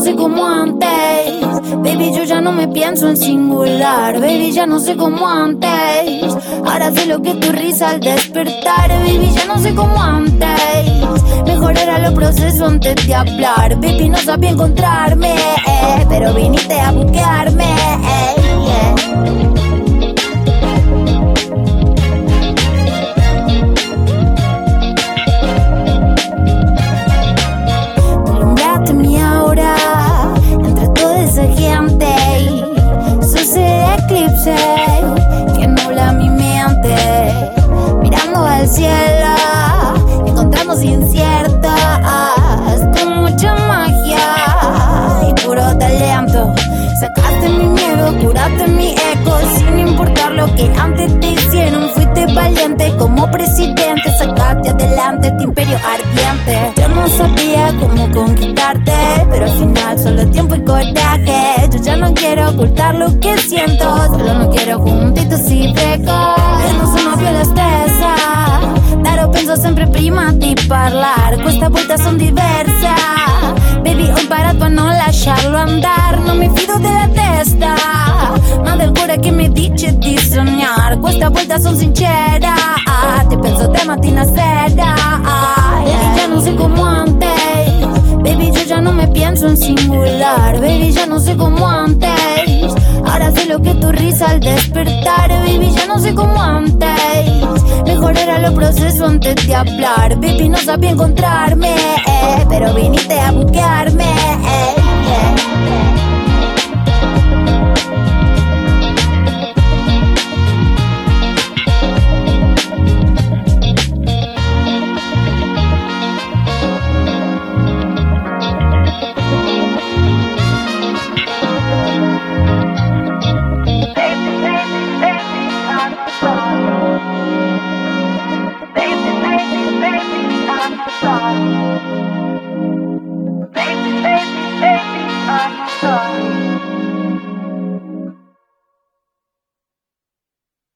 sé como antes. Baby, yo ya no me pienso en singular. Baby, ya no sé como antes. Ahora sé lo que es tu risa al despertar. Baby, ya no sé como antes. Mejor era lo proceso antes de hablar. Baby, no sabía encontrarme, pero viniste a buscarme, Alumbraste mi aura entre toda esa gente. Sos el eclipse que nubla mi mente. Mirando al cielo, encontramos inciertas con mucha magia y puro talento. Sacaste mi miedo, curaste mi eco, sin importar lo que antes te hicieron. Fuiste valiente como presidente, sacaste adelante este imperio ardiente. Yo no sabía cómo conquistarte, pero al final solo tiempo y coraje. Yo ya no quiero ocultar lo que siento, solo no quiero juntitos y frecos. Non sono più la stessa, però penso sempre prima di parlare. Questa volta son diversa, baby, ho imparato a non lasciarlo andare. Non mi fido della testa, ma del cuore che mi dice di sognare. Questa volta son sincera, te penso de mattina a sera. Baby, ya no sé como antes. Baby, yo ya no me pienso en singular. Baby, ya no sé como antes. Ahora sé lo que es tu risa al despertar. Baby, ya no sé como antes. Mejor era lo proceso antes de hablar. Baby, no sabía encontrarme, pero viniste a buscarme,